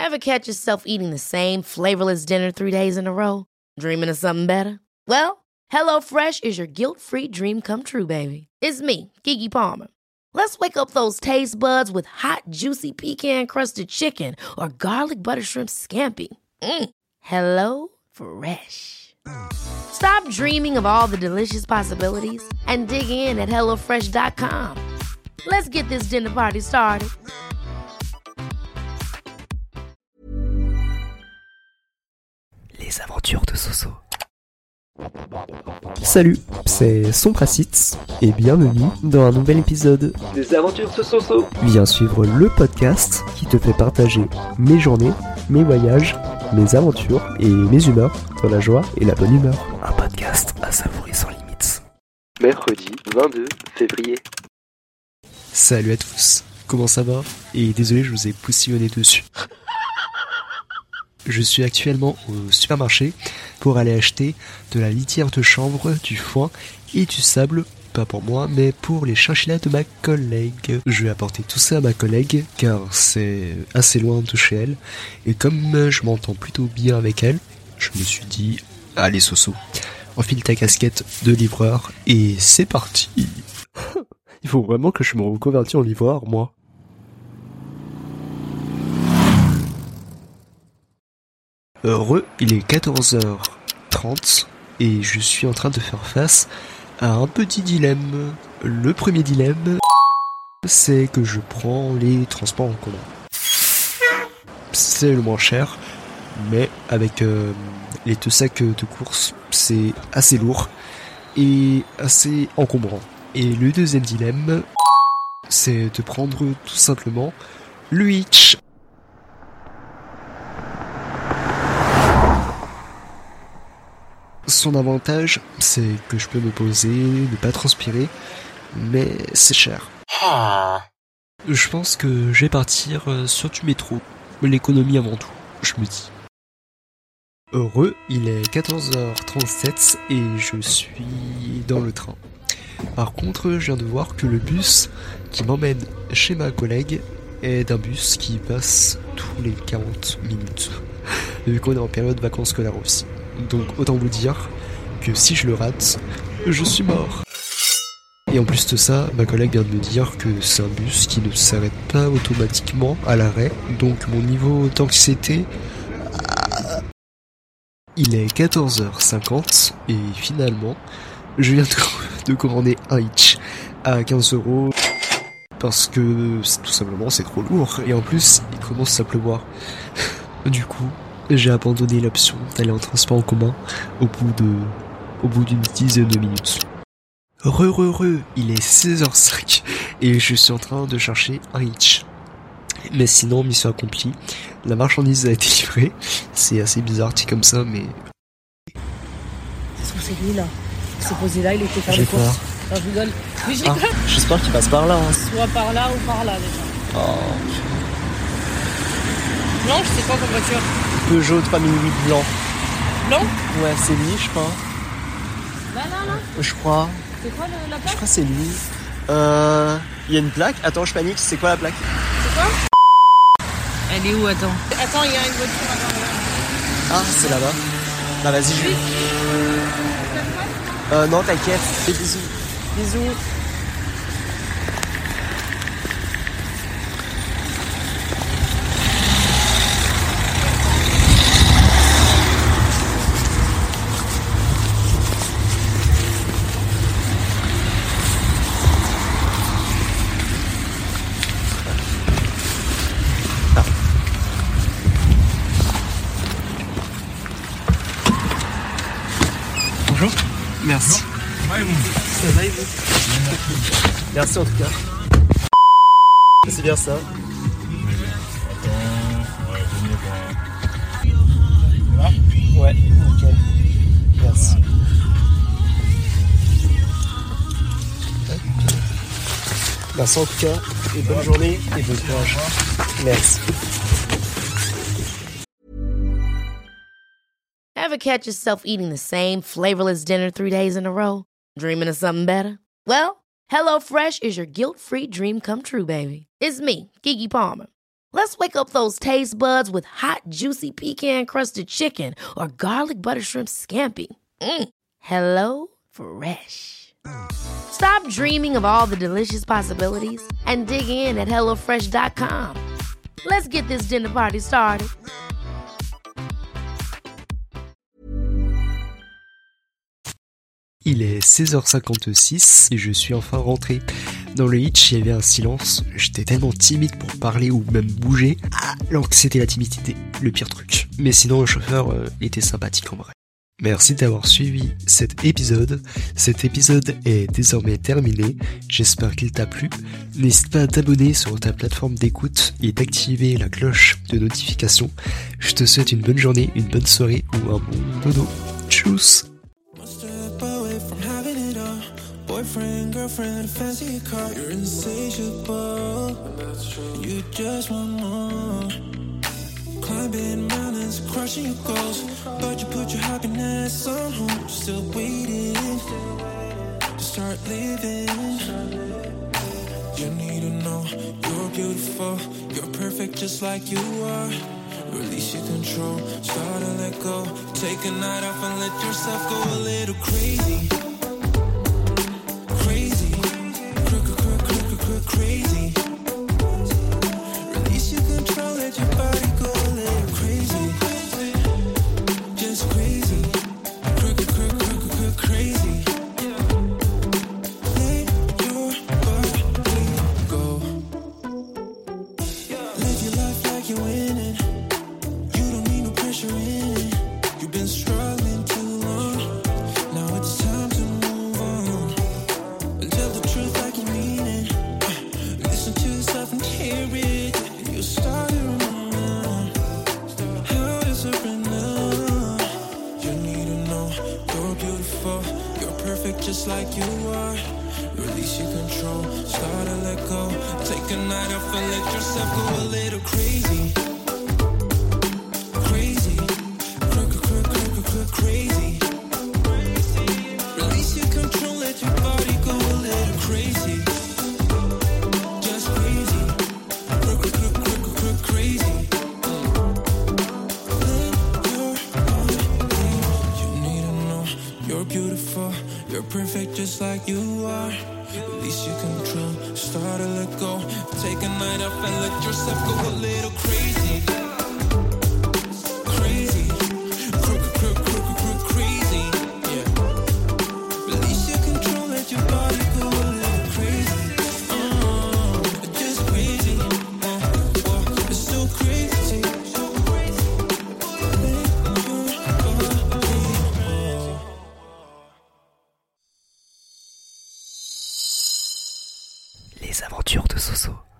Ever catch yourself eating the same flavorless dinner 3 days in a row? Dreaming of something better? Well, HelloFresh is your guilt-free dream come true, baby. It's me, Keke Palmer. Let's wake up those taste buds with hot, juicy pecan-crusted chicken or garlic butter shrimp scampi. Hello Fresh. Stop dreaming of all the delicious possibilities and dig in at HelloFresh.com. Let's get this dinner party started. Les aventures de Soso. Salut, c'est Sompracitz et bienvenue dans un nouvel épisode des aventures de Soso. Viens suivre le podcast qui te fait partager mes journées, mes voyages, mes aventures et mes humeurs dans la joie et la bonne humeur. Un podcast à savourer sans limites. Mercredi 22 février. Salut à tous, comment ça va? Et désolé, je vous ai poussillonné dessus. Je suis actuellement au supermarché pour aller acheter de la litière de chanvre, du foin et du sable, pas pour moi, mais pour les chinchillas de ma collègue. Je vais apporter tout ça à ma collègue car c'est assez loin de chez elle et comme je m'entends plutôt bien avec elle, je me suis dit, allez Soso, enfile ta casquette de livreur et c'est parti. Il faut vraiment que je me reconvertisse en livreur, moi. Heureux, il est 14h30 et je suis en train de faire face à un petit dilemme. Le premier dilemme, c'est que je prends les transports en commun. C'est le moins cher, mais avec les 2 sacs de course, c'est assez lourd et assez encombrant. Et le deuxième dilemme, c'est de prendre tout simplement le Hitch. Son avantage, c'est que je peux me poser, ne pas transpirer, mais c'est cher. Je pense que je vais partir sur du métro. L'économie avant tout, je me dis. Heureux, il est 14h37 et je suis dans le train. Par contre, je viens de voir que le bus qui m'emmène chez ma collègue est un bus qui passe tous les 40 minutes. Vu qu'on est en période vacances scolaires aussi. Donc autant vous dire que si je le rate, je suis mort. Et en plus de ça, ma collègue vient de me dire que c'est un bus qui ne s'arrête pas automatiquement à l'arrêt. Donc mon niveau d'anxiété... Il est 14h50 et finalement, je viens de commander un Hitch à 15€ parce que tout simplement c'est trop lourd. Et en plus, il commence à pleuvoir. Du coup... j'ai abandonné l'option d'aller en transport en commun au bout d'une dizaine de minutes. Il est 16h05 et je suis en train de chercher un Hitch. Mais sinon, mission accomplie, la marchandise a été livrée. C'est assez bizarre, dit comme ça, mais... Est-ce que c'est lui là? Il s'est posé là, il était faire des courses. Non, je rigole. Mais je rigole. J'espère qu'il passe par là. Hein. Soit par là ou par là déjà. Oh. Non, je sais pas comme voiture. Peugeot 3008 blanc. Blanc? Ouais, c'est lui, je crois. Là. Je crois. C'est quoi la plaque? Je crois que c'est lui. Il y a une plaque. Attends, je panique. C'est quoi la plaque? C'est quoi? Elle est où? Attends, il y a une voiture à l'arrière. Ah, c'est là-bas. Bah vas-y, je... non, t'inquiète. Et bisous. Bisous. Bonjour. Merci. Ça va et vous? Merci en tout cas. C'est bien ça. Ouais, nickel. Merci. Merci en tout cas, et bonne journée et bon courage. Merci. Ever catch yourself eating the same flavorless dinner 3 days in a row? Dreaming of something better? Well, HelloFresh is your guilt-free dream come true, baby. It's me, Keke Palmer. Let's wake up those taste buds with hot, juicy pecan-crusted chicken or garlic butter shrimp scampi. Hello Fresh. Stop dreaming of all the delicious possibilities and dig in at HelloFresh.com. Let's get this dinner party started. Il est 16h56 et je suis enfin rentré. Dans le hitch, il y avait un silence. J'étais tellement timide pour parler ou même bouger. Alors que c'était la timidité, le pire truc. Mais sinon, le chauffeur était sympathique en vrai. Merci d'avoir suivi cet épisode. Cet épisode est désormais terminé. J'espère qu'il t'a plu. N'hésite pas à t'abonner sur ta plateforme d'écoute et d'activer la cloche de notification. Je te souhaite une bonne journée, une bonne soirée ou un bon dodo. Tchuss! Boyfriend, girlfriend, fancy car, you're insatiable. You just want more. Climbing mountains, crushing your goals, but you put your happiness on hold. Still waiting to start living. You need to know you're beautiful, you're perfect just like you are. Release your control, start to let go. Take a night off and let yourself go a little crazy. Crazy. Release your control, let your body go a little crazy. Just crazy. Crazy. Let your body go. Live your life like you're winning. You don't need no pressure in it. You've been struggling too long. Now it's time to move on. Tell the truth like you mean it. Listen to yourself and hear it. You start to remember how to surrender. You need to know you're beautiful, you're perfect just like you are. Release your control, start to let go. Take a night off and let yourself go a little crazy. Crazy. Release your control, let your body go a little crazy. Beautiful, you're perfect just like you are. Release your control, start to let go. Take a night off and let yourself go a little crazy. Crazy, crazy, yeah. Release your control, let your body go a little crazy. Just crazy, it's so crazy. Les aventures de Soso.